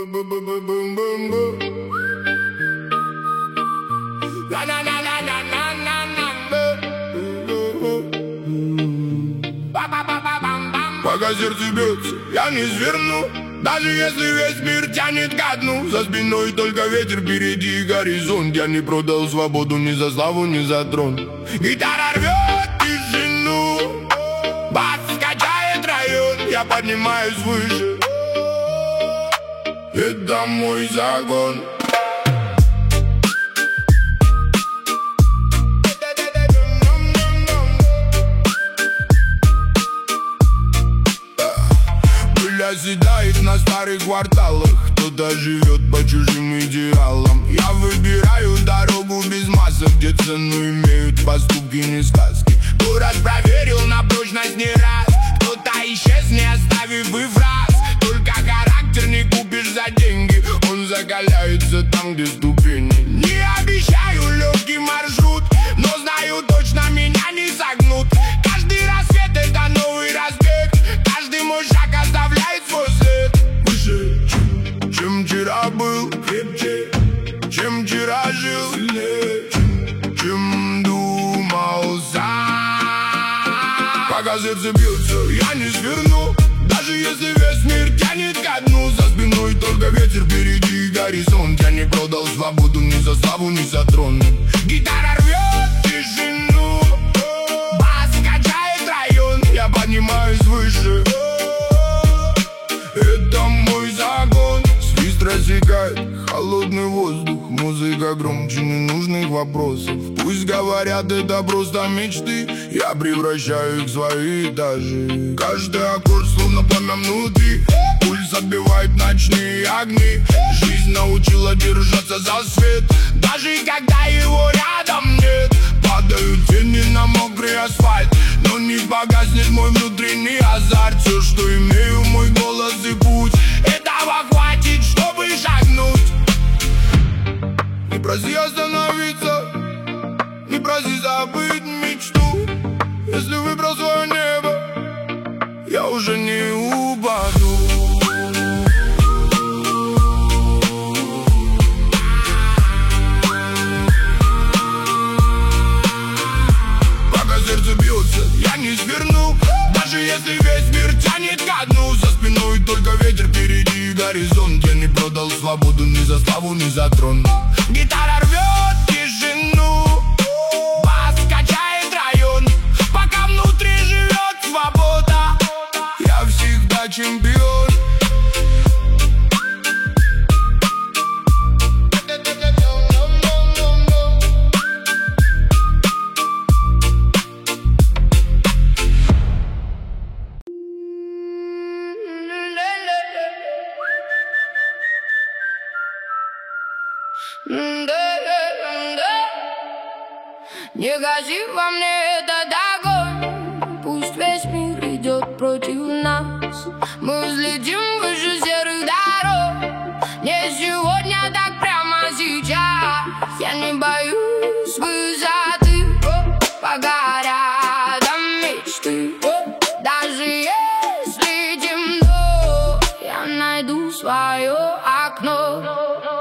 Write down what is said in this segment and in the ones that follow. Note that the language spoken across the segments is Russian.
Пока сердце бьется, я не сверну. Даже если весь мир тянет ко дну, за спиной только ветер, впереди горизонт. Я не продал свободу ни за славу, ни за трон. Гитара рвет тишину, бас качает район. Я поднимаюсь выше, это мой закон. Оседает на старых кварталах, кто-то живет по чужим идеалам. Я выбираю дорогу без масок, где цену имеют поступки, не сказки. Город проверил на прочность не раз, кто-то исчез, не оставив и фраз. Только характер не купишь за деньги, он закаляется там, где ступени. Не обещаю легкий маршрут, но знаю точно, меня не согнут. Каждый рассвет это новый разбег, каждый мой шаг оставляет свой след. Выше, чем вчера был, крепче, чем вчера жил, сильнее, чем думал сам. Пока сердце бьется, я не сверну. Даже если весь мир тянет ко дну, за спиной только ветер, впереди горизонт. Я не продал свободу ни за славу, ни за трон. Гитара рвет тишину, бас качает район. Я поднимаюсь выше, это мой закон. Свист рассекает холодный воздух, музыка громче ненужных вопросов. Пусть говорят, это просто мечты, я превращаю их в свои этажи. Каждый аккорд словно пламя внутри, пульс отбивает ночные огни. Жизнь научила держаться за свет, даже когда его рядом нет. Падают тени на мокрый асфальт, но не погаснет мой внутренний азарт. Все, что имею, мой голос и путь, этого хватит, чтобы шагнуть. Не проси остановиться, не проси забыть мечту. Если выбрал свое небо, я уже не упаду. Пока сердце бьется, я не сверну. Даже если весь мир тянет ко дну, за спиной только ветер, впереди горизонт. Я не продал свободу ни за славу, ни за трон. Гитара рвет тишину, бас качает район. Пока внутри живет свобода, я всегда чемпион. Не гаси во мне этот огонь, пусть весь мир идет против нас. Мы взлетим выше серых дорог, не сегодня, так прямо сейчас. Я не боюсь высоты, пока рядом мечты. Даже если темно, я найду свое окно.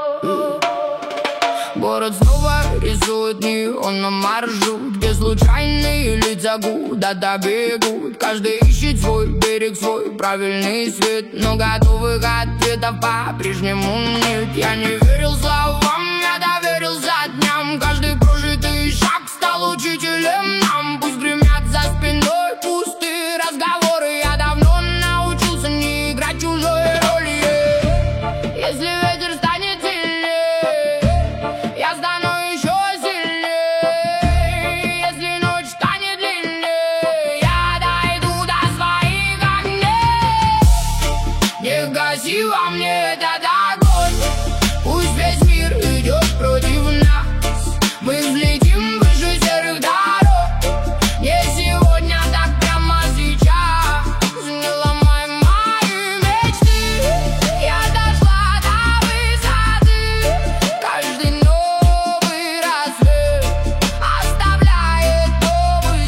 Город снова рисует неоном маршрут, где случайные лица куда-то бегут. Каждый ищет свой берег, свой правильный свет, но готовых ответов по-прежнему нет. Я не верил словам, я доверился дням. Каждый прожитый шаг стал учителем нам. Пусть гремят за спиной пустые разговоры, я давно научился не играть чужой роли. Если ветер станет сильнее, я стану еще сильнее. Если ночь станет длиннее, я дойду до своих огней. Не гаси во мне этот огонь, пусть весь мир идет против нас. Мы взлетим выше серых дорог, не сегодня, так прямо сейчас. Не ломай мои мечты, я дошла до высоты. Каждый новый рассвет оставляет новый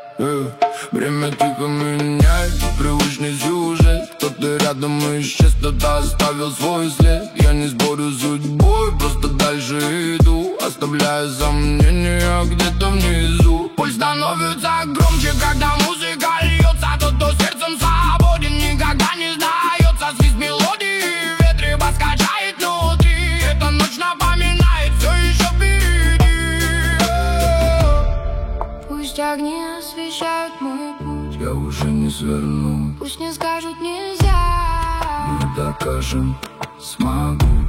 след. Время тихо меняет привычный сюжет. Кто-то рядом исчез, кто-то кто-то оставил свой след. Я не спорю с судьбой, просто дальше иду, оставляя сомнения где-то внизу. Пульс становится громче, когда музыка льется. Тот, кто сердцем свободен, никогда не сдается. Свист мелодии в ветре вас качает внутри. Эта ночь напоминает, все еще впереди. Пусть огни освещают мой путь, Я уже не сверну, пусть не скажут нельзя. мы докажем, смогу.